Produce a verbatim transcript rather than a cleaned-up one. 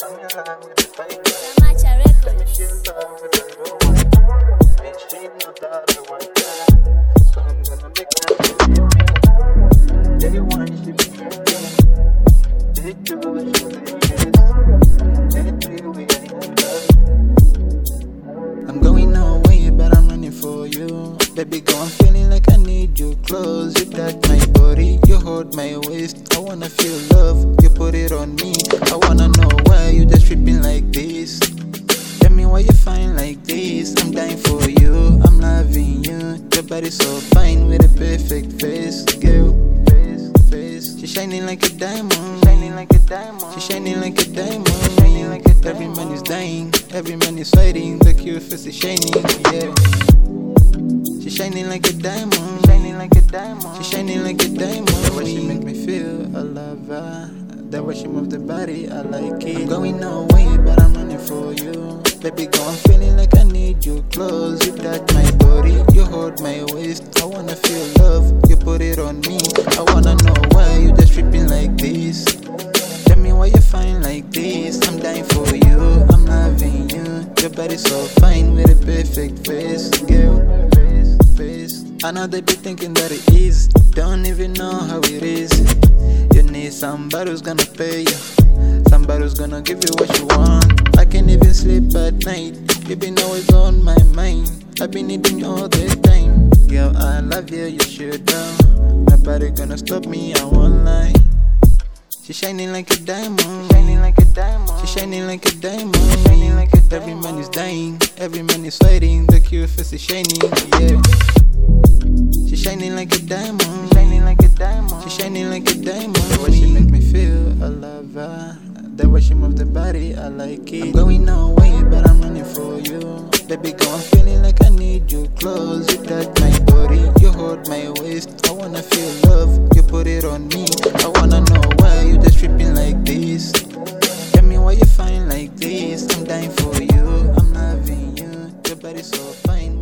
I'm in love with the fight. Samacha Records. She in love with the real one. And she know that I want that. So I'm gonna make her feel me. Day one, she be me. Day two, she say yes. Day three, we are in love. I'm going away, but I'm running for you. Baby girl, I'm feeling like I need you close. You touch my body, you hold my waist. I wanna feel love, you put it on me. I wanna know why you just tripping like this. Tell me why you fine like this. I'm dying for you, I'm loving you. Your body's so fine with a perfect face, girl. Face, face. She shining like a diamond, shining like a diamond. She shining like a diamond, shining like a diamond. Every man is dying, every man is fighting. The cute face is shining, yeah. She shining like a diamond, shining like a diamond. She shining like a diamond. The way she make me feel, I love her. The way she move the body, I like it. I'm going away, but I'm running for you. Baby girl, I'm feeling like I need you close. You touch my body, you hold my waist. I wanna feel love, you put it on me. I wanna know why you just tripping like this. Tell me why you fine like this. I'm dying for you, I'm loving you. Your body's so fine with a perfect face, girl. Face. I know they be thinking that it is. Don't even know how it is. You need somebody who's gonna pay you. Somebody who's gonna give you what you want. I can't even sleep at night. You been always on my mind. I've been needing you all the time. Girl, I love you, you should know. Nobody gonna stop me, I won't lie. She shining like a diamond, shining like a diamond. She shining like a diamond, shining like a diamond. Every man is dying, every man is fighting. The cute face is shining, yeah. She shining like a diamond, shining like a diamond. She shining like a diamond. The way she make me feel, I love her. The way she move the body, I like it. I'm going away, but I'm running for you. Baby girl, I'm feeling like I need you close. You touch my body, you hold my waist. I wanna feel love, you put it on me. I wanna know why you just tripping like this. Tell me why you fine like this. I'm dying for you, I'm loving you. Your body's so fine.